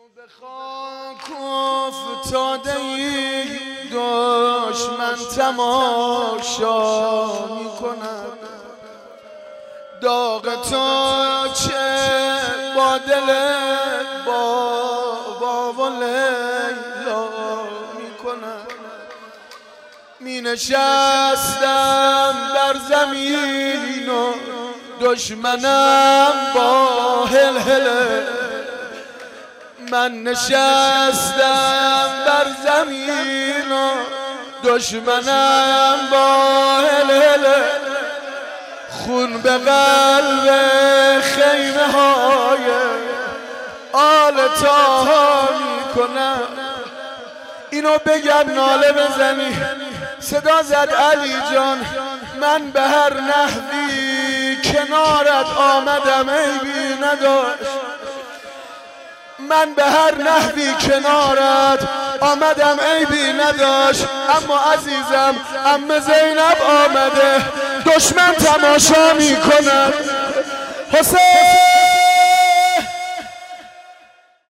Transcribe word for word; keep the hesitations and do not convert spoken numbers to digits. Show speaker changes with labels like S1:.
S1: به خاک افتاده ای دشمن تماشا میکند، داغ تو چه با دل بابا و لیلا میکند. می نشستم در زمین و دشمنم با هلهله، من نشستم بر زمین و دشمنم با هلهله، خون به قلب خیمه های آل طاها میکنم. اینو بگم ناله بزنی صدا زد علی جان، من به هر نحوی کنارت آمدم عیبی نداشت، من به هر نحوی کنارت آمدم عیبی نداشت، اما عزیزم عمه زینب آمده دشمن تماشا میکند. حسین